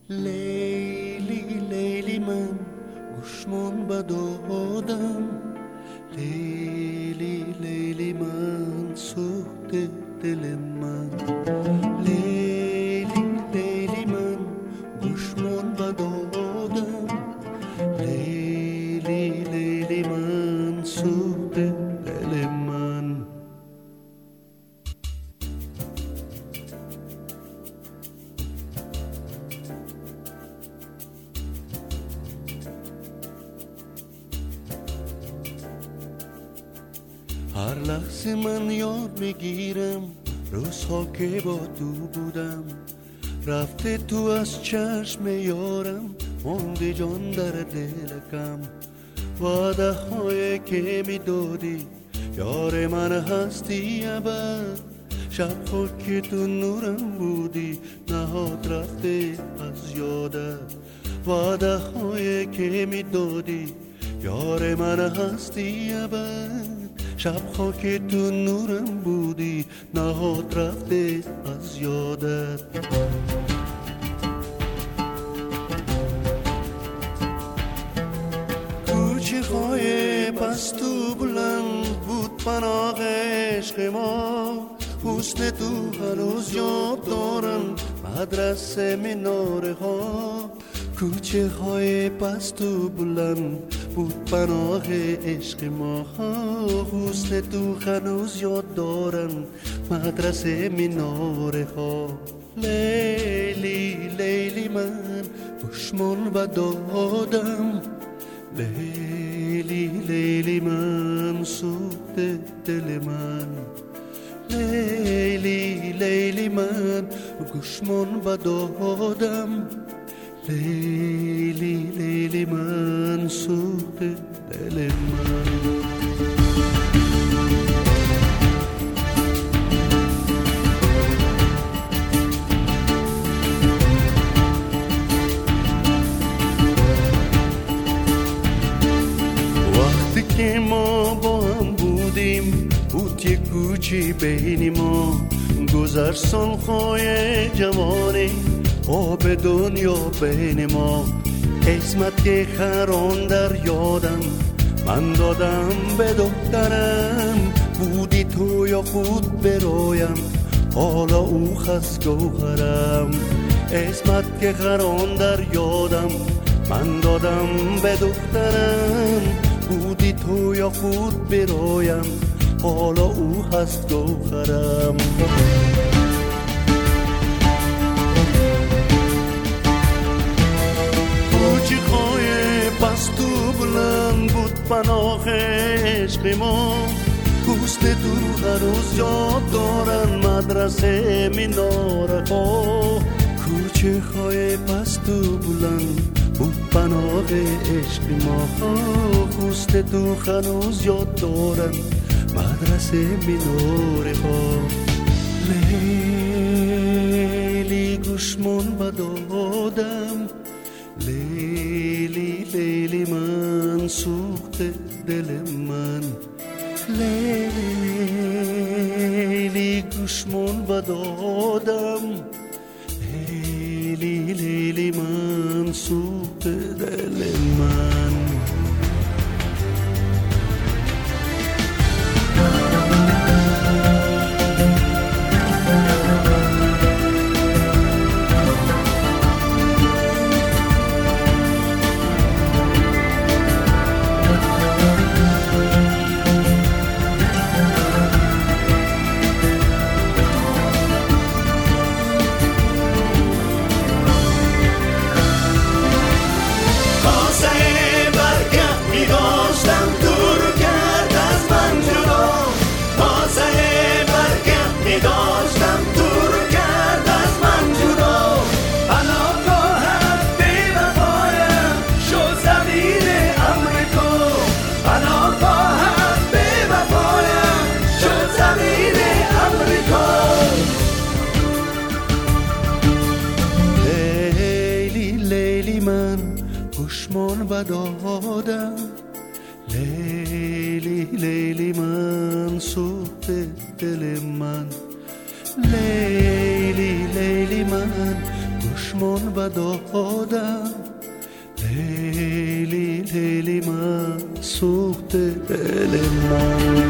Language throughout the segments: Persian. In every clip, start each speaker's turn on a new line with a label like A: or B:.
A: لیلی لیلی من گوشمون بدادم، لیلی لیلی من سوخت دل من، لیلی لیلی من گوشمون بدادم، لیلی لیلی من سوخت دل من. هر لحظه من یاد میگیرم روزها که با تو بودم، رفته تو از چشم یارم، مونده جان در دلکم. وعده های که میدادی یار من هستی ابد، شب ها که تو نورم بودی نهاد رفته از یادت. وعده های که میدادی یار من هستی ابد، شبها که تو نورم بودی نهاد رفته از یادت. کوچه های پست و بلند بود پناه عشق ما، حسن تو هنوز یاد دارم مدرسه مناره ها. کوچه های پست و بلند بود پناه عشق ما، حسن تو هنوز یاد دارم مدرسه مناره ها. لیلی لیلی من گوشمون بدادم، لیلی لیلی من سوخت دل من، لیلی لیلی من گوشمون بدادم، لیلی لیلی من سوخت دل من. وقتی که ما با هم بودیم بود یک کوچی بین ما، گذر سالهای جوانی آب دنیا بین ما. اسمت که خران در یادم من دادم به دخترم، بودی تو یا خود برایم حالا او خس گوهرم. اسمت که خران در یادم من دادم به دخترم، بودی تو یا خود برایم حالا او هست گوهرم. کوچه های پست و بلند بود پناه عشق ما، حسن تو هنوز یاد دارن مدرسه مناره ها. کوچه های پست و بلند بود پناه عشق ما، حسن تو هنوز یاد دارن مدرسه مناره ها. لیلی گوشمون بدادم، لیلی لیلی من سوخت دل من، لیلی گوشمون بدادم، لیلی لیلی من سوخت دل من. گوشمون بدادم، لیلی لیلی من سوخت دل من، لیلی لیلی من گوشمون دشمن و دادم لیلی لیلی من سوخت دل من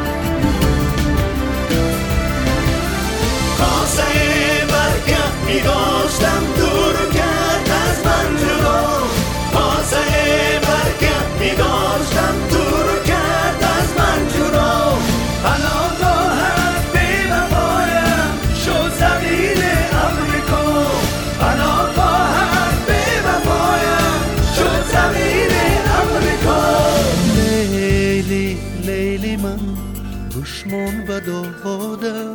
A: کاسه برگه می داشتم دور کرد از من جلو کاسه برگه می داشتم دور کرد از من جلو الان راحت بی وفایم شد زمین امریکا الان راحت بی وفایم شد زمین امریکا لیلی لیلی من دشمن و دادم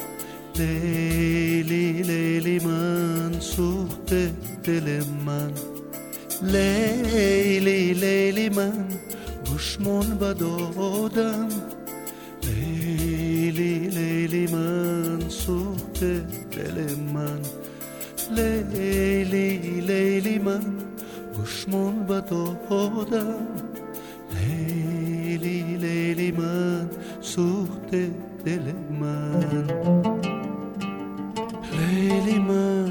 A: لیلی لیلی من سوخت دل من لیلی لیلی من دشمن و دادم لیلی لیلی من سوخت دل من لیلی لیلی من دشمن و دادم لیلی لیلی من سوخت دل من لیلی من